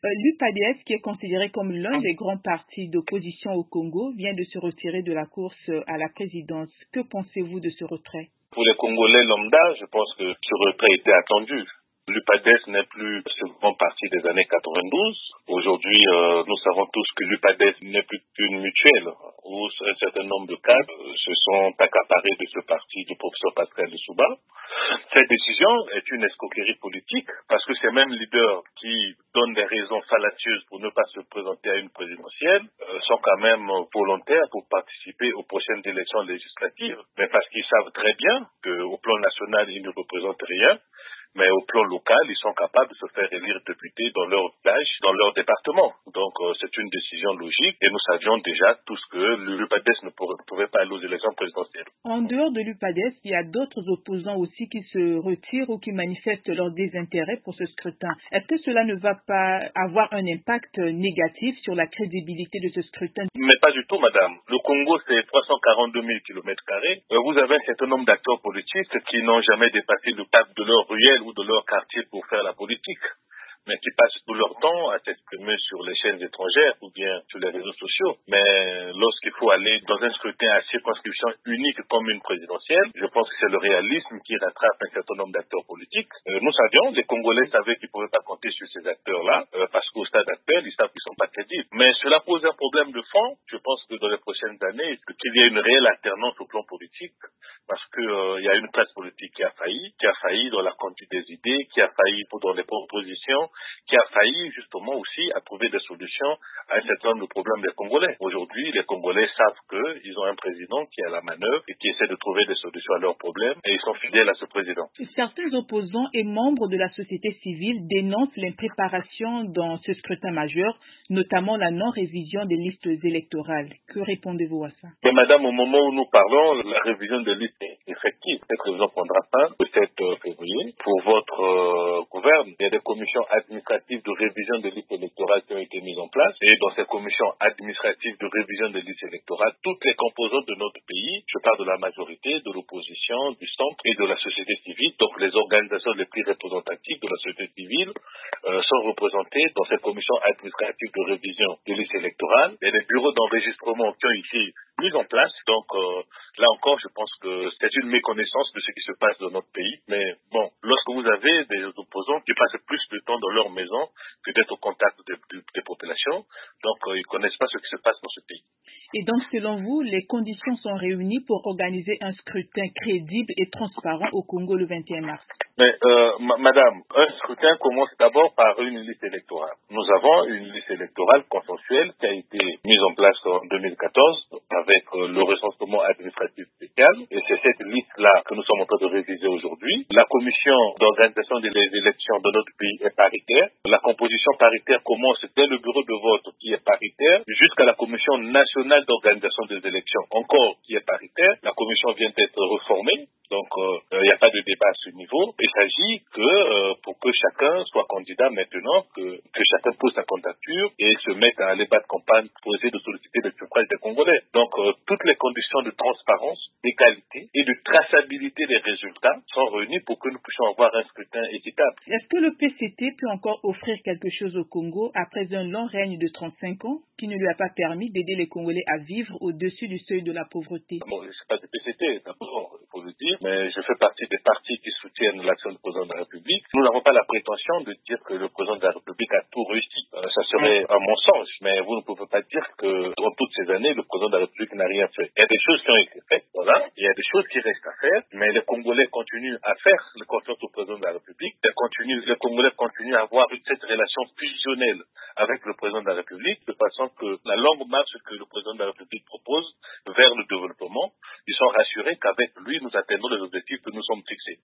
L'UPADS, qui est considéré comme l'un des grands partis d'opposition au Congo, vient de se retirer de la course à la présidence. Que pensez-vous de ce retrait? Pour les Congolais lambda, je pense que ce retrait était attendu. L'UPADS n'est plus ce grand parti des années 92. Aujourd'hui, nous savons tous que l'UPADS n'est plus qu'une mutuelle où un certain nombre de cadres se sont accaparés de ce parti du professeur Pascal Lissouba. Cette décision est une escroquerie politique parce que ces mêmes leaders qui donnent des raisons fallacieuses pour ne pas se présenter à une présidentielle sont quand même volontaires pour participer aux prochaines élections législatives. Mais parce qu'ils savent très bien qu'au plan national, ils ne représentent rien. Mais au plan local, ils sont capables de se faire élire députés dans leur village, dans leur département. Donc, c'est une décision logique et nous savions déjà tous que l'UPADS ne pouvait pas aller aux élections présidentielles. En dehors de l'UPADS, il y a d'autres opposants aussi qui se retirent ou qui manifestent leur désintérêt pour ce scrutin. Est-ce que cela ne va pas avoir un impact négatif sur la crédibilité de ce scrutin? Mais pas du tout, madame. Le Congo, c'est 342 000 km². Vous avez un certain nombre d'acteurs politiques qui n'ont jamais dépassé le cap de leur ruelle ou de leur quartier pour faire la politique, mais qui passent tout leur temps à s'exprimer sur les chaînes étrangères ou bien sur les réseaux sociaux. Mais lorsqu'il faut aller dans un scrutin à circonscription unique comme une présidentielle, je pense que c'est le réalisme qui rattrape un certain nombre d'acteurs politiques. Nous savions, les Congolais savaient qu'ils ne pouvaient pas compter sur ces acteurs-là, parce qu'au stade actuel, ils savent qu'ils ne sont pas crédibles. Mais cela pose un problème de fond. Je pense que dans les prochaines années, qu'il y ait une réelle alternance au plan politique, parce que y a une classe politique qui a failli dans la conduite des idées, qui a failli dans les propositions, qui a failli justement aussi à trouver des solutions à un certain nombre de problèmes des Congolais. Aujourd'hui, les Congolais savent qu'ils ont un président qui est à la manœuvre et qui essaie de trouver des solutions à leurs problèmes et ils sont fidèles à ce président. Certains opposants et membres de la société civile dénoncent l'impréparation dans ce scrutin majeur, notamment la non-révision des listes électorales. Que répondez-vous à ça? Mais madame, au moment où nous parlons, la révision des listes est effective. Cette révision prendra fin le 7 février. Pour votre gouverne, il y a des commissions administratives de révision des listes électorales qui ont été mises en place. Et dans ces commissions administratives de révision des listes électorales, toutes les composantes de notre pays, je parle de la majorité, de l'opposition, du centre et de la société civile, donc les organisations les plus représentatives de la société civile, sont représentées dans cette commission administrative de révision des listes électorales. Et les bureaux d'enregistrement qui ont été mis en place. Donc là encore, je pense que c'est une méconnaissance de ce qui se passe dans notre pays. Mais bon, lorsque vous avez des opposants qui passent plus de temps dans leur maison que d'être au contact des populations, donc ils ne connaissent pas ce qui se passe dans ce pays. Et donc, selon vous, les conditions sont réunies pour organiser un scrutin crédible et transparent au Congo le 21 mars? Mais madame, un scrutin commence d'abord par une liste électorale. Nous avons une liste électorale consensuelle qui a été mise en place en 2014 avec le recensement administratif spécial. Et c'est cette liste-là que nous sommes en train de réviser aujourd'hui. La commission d'organisation des élections de notre pays est paritaire. La composition paritaire commence dès le bureau de vote qui est paritaire jusqu'à la commission nationale d'organisation des élections encore qui est paritaire. La commission vient d'être reformée. Donc, il n'y a pas de débat à ce niveau. Il s'agit que, pour que chacun soit candidat maintenant, que chacun pose sa candidature et se mette à aller battre campagne pour essayer de solliciter le suffrage des Congolais. Donc, toutes les conditions de transparence, d'égalité et de traçabilité des résultats sont réunies pour que nous puissions avoir un scrutin équitable. Est-ce que le PCT peut encore offrir quelque chose au Congo après un long règne de 35 ans qui ne lui a pas permis d'aider les Congolais à vivre au-dessus du seuil de la pauvreté? Bon, je ne suis pas du PCT, d'abord, il faut le dire, mais je fais partie des partis qui soutiennent l'action du président de la République. Nous n'avons pas la prétention de dire que le président de la République a tout réussi. Ça serait un mensonge, mais vous ne pouvez pas dire que dans toutes ces années, le président de la République n'a rien fait. Il y a des choses qui ont été faites, voilà. Il y a des choses qui restent à faire, mais les Congolais continuent à faire le confiance au président de la République. Les Congolais continuent à avoir cette relation fusionnelle avec le président de la République, de façon que la longue marche que le président de la République propose vers le développement, ils sont rassurés qu'avec lui, nous atteindrons les objectifs que nous sommes fixés.